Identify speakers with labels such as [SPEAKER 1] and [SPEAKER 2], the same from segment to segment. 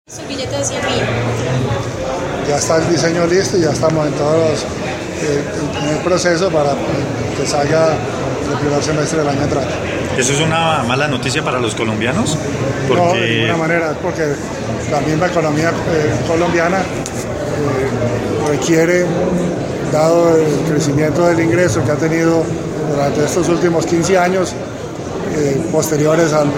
[SPEAKER 1] El billete de 100.000.
[SPEAKER 2] Ya está el diseño listo y ya estamos en el proceso para que salga el primer semestre del año entrante.
[SPEAKER 3] ¿Eso es una mala noticia para los colombianos?
[SPEAKER 2] No, de ninguna manera, porque la misma economía colombiana requiere, dado el crecimiento del ingreso que ha tenido durante estos últimos 15 años, posteriores a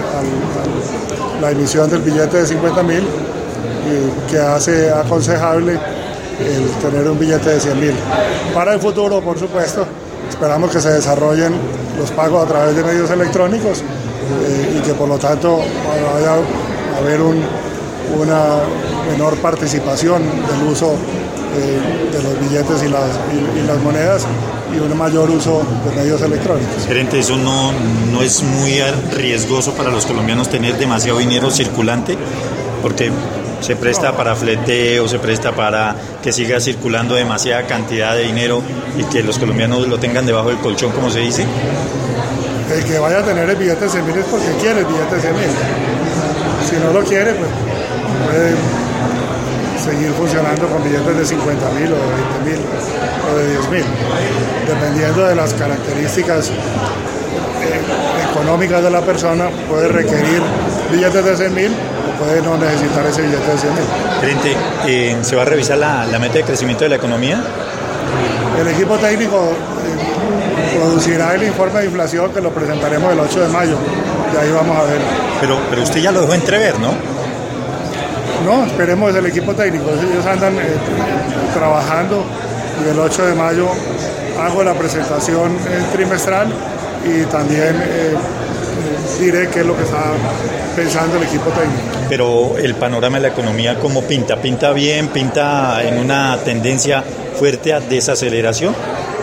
[SPEAKER 2] la emisión del billete de 50.000, que hace aconsejable el tener un billete de 100.000. Para el futuro, por supuesto, esperamos que se desarrollen los pagos a través de medios electrónicos y que por lo tanto vaya a haber una menor participación del uso de los billetes y las monedas y un mayor uso de medios electrónicos.
[SPEAKER 3] Gerente, ¿eso no es muy riesgoso para los colombianos tener demasiado dinero circulante? Porque se presta para fleteo, se presta para que siga circulando demasiada cantidad de dinero y que los colombianos lo tengan debajo del colchón, como se dice.
[SPEAKER 2] El que vaya a tener el billete de 100.000 es porque quiere el billete de 100.000. Si no lo quiere, pues puede seguir funcionando con billetes de 50.000 o de 20.000 o de 10.000, dependiendo de las características económicas de la persona. Puede requerir billetes de 100.000 o puede no necesitar ese billete de 100.000.
[SPEAKER 3] Gerente, ¿se va a revisar la meta de crecimiento de la economía?
[SPEAKER 2] El equipo técnico producirá el informe de inflación que lo presentaremos el 8 de mayo y ahí vamos a ver.
[SPEAKER 3] Pero usted ya lo dejó entrever, ¿no?
[SPEAKER 2] No, esperemos el equipo técnico. Ellos andan trabajando y el 8 de mayo hago la presentación trimestral y también diré qué es lo que está pensando el equipo técnico.
[SPEAKER 3] Pero el panorama de la economía, ¿cómo pinta? ¿Pinta bien? ¿Pinta en una tendencia fuerte a desaceleración?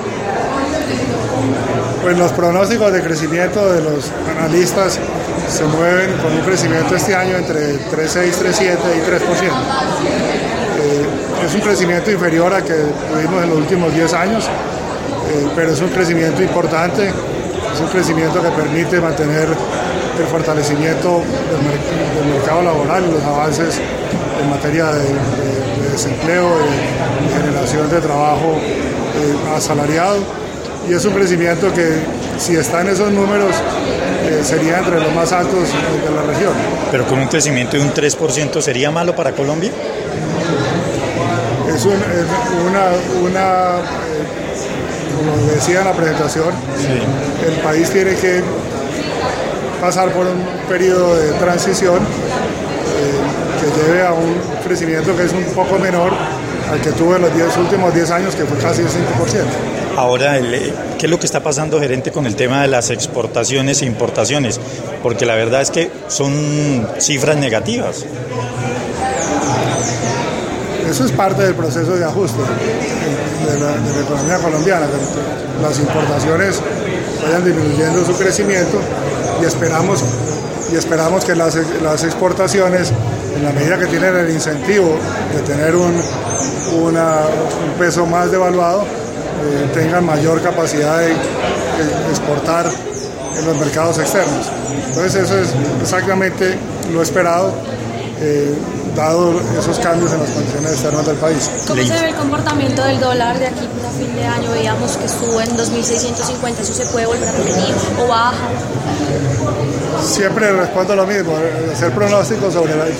[SPEAKER 2] Pues los pronósticos de crecimiento de los analistas se mueven con un crecimiento este año entre 3,6, 3,7 y 3%. Es un crecimiento inferior a que tuvimos en los últimos 10 años, pero es un crecimiento importante, es un crecimiento que permite mantener el fortalecimiento del mercado laboral y los avances en materia de desempleo, de generación de trabajo asalariado. Y es un crecimiento que, si está en esos números, sería entre los más altos de la región.
[SPEAKER 3] Pero con un crecimiento de un 3%, ¿sería malo para Colombia?
[SPEAKER 2] Es como decía en la presentación, sí. El país tiene que pasar por un periodo de transición que lleve a un crecimiento que es un poco menor al que tuvo en los últimos 10 años, que fue casi el 5%.
[SPEAKER 3] Ahora, ¿qué es lo que está pasando, gerente, con el tema de las exportaciones e importaciones? Porque la verdad es que son cifras negativas.
[SPEAKER 2] Eso es parte del proceso de ajuste de la economía colombiana, que las importaciones vayan disminuyendo su crecimiento y esperamos que las exportaciones, en la medida que tienen el incentivo de tener un peso más devaluado, tengan mayor capacidad de exportar en los mercados externos. Entonces eso es exactamente lo esperado, dado esos cambios en las condiciones externas del país.
[SPEAKER 1] ¿Cómo se ve el comportamiento del dólar de aquí a fin de año? Veíamos que estuvo en 2.650, ¿eso se puede volver a repetir o baja?
[SPEAKER 2] Siempre respondo lo mismo, hacer pronósticos sobre la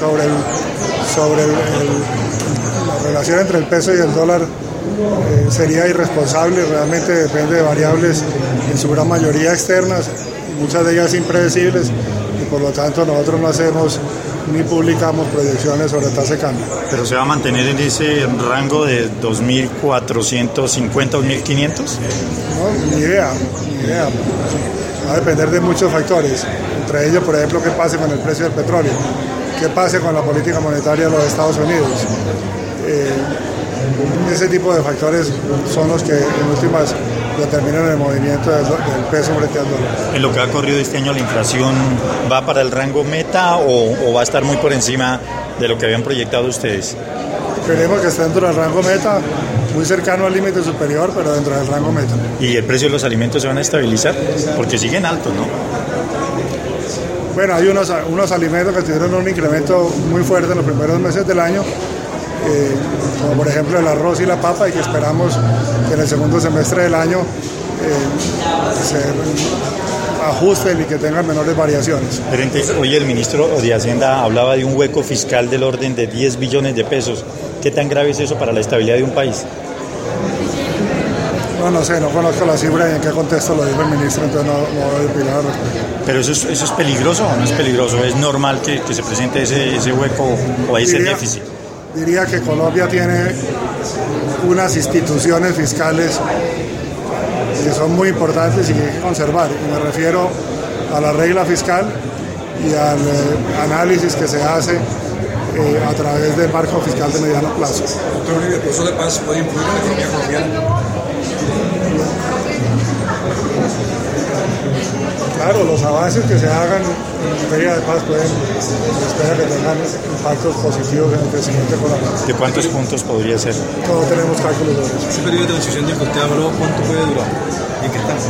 [SPEAKER 2] relación entre el peso y el dólar sería irresponsable. Realmente depende de variables, en su gran mayoría externas, y muchas de ellas impredecibles, y por lo tanto nosotros no hacemos ni publicamos proyecciones sobre tasa de cambio.
[SPEAKER 3] ¿Pero se va a mantener en ese rango de 2.450, 2.500?
[SPEAKER 2] No, ni idea. Va a depender de muchos factores, entre ellos, por ejemplo, qué pase con el precio del petróleo, qué pase con la política monetaria de los Estados Unidos. Ese tipo de factores son los que en últimas determinan el movimiento del peso frente al dólar.
[SPEAKER 3] ¿En lo que ha corrido este año la inflación va para el rango meta o va a estar muy por encima de lo que habían proyectado ustedes?
[SPEAKER 2] Esperemos que esté dentro del rango meta, muy cercano al límite superior, pero dentro del rango meta.
[SPEAKER 3] ¿Y el precio de los alimentos se van a estabilizar? Porque siguen altos, ¿no?
[SPEAKER 2] Bueno, hay unos alimentos que tuvieron un incremento muy fuerte en los primeros meses del año, como por ejemplo el arroz y la papa, y que esperamos que en el segundo semestre del año se ajusten y que tengan menores variaciones.
[SPEAKER 3] Gerente, hoy el ministro de Hacienda hablaba de un hueco fiscal del orden de 10 billones de pesos. ¿Qué tan grave es eso para la estabilidad de un país?
[SPEAKER 2] No sé, no conozco la cifra y en qué contexto lo dijo el ministro, entonces no voy a opinar.
[SPEAKER 3] ¿Pero eso es peligroso o no es peligroso? ¿Es normal que se presente ese hueco o ese déficit?
[SPEAKER 2] Diría que Colombia tiene unas instituciones fiscales que son muy importantes y que hay que conservar. Y me refiero a la regla fiscal y al análisis que se hace a través del marco fiscal de mediano plazo.
[SPEAKER 4] Doctor Uribe, ¿el proceso de paz puede influir en la economía colombiana?
[SPEAKER 2] Claro, los avances que se hagan en materia de paz espera que tengan impactos positivos en el crecimiento económico.
[SPEAKER 3] ¿De cuántos puntos podría ser?
[SPEAKER 2] No tenemos cálculos de eso.
[SPEAKER 4] Ese periodo de transición del que usted habló, ¿cuánto puede durar? ¿Y en qué está?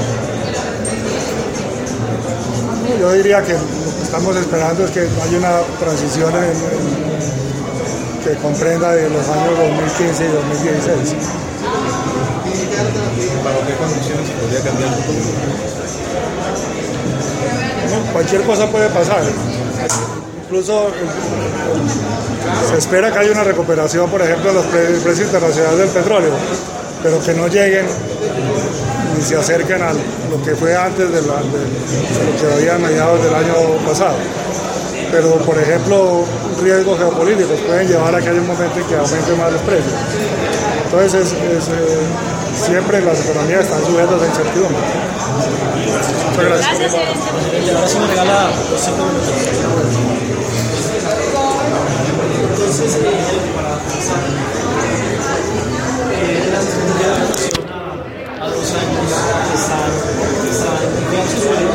[SPEAKER 2] Yo diría que lo que estamos esperando es que haya una transición que comprenda de los años 2015 y 2016.
[SPEAKER 4] ¿Bajo qué condiciones se podría cambiar el futuro?
[SPEAKER 2] Cualquier cosa puede pasar. Incluso se espera que haya una recuperación, por ejemplo, de los precios internacionales del petróleo, pero que no lleguen ni se acerquen a lo que fue antes de lo que había a mediados del año pasado. Pero, por ejemplo, riesgos geopolíticos pueden llevar a que haya un momento en que aumenten más los precios. Entonces, siempre las economías están sujetas a incertidumbre. Muchas gracias.
[SPEAKER 5] Y ahora sí me regala los 5 minutos. Entonces, para avanzar, a 2 años está en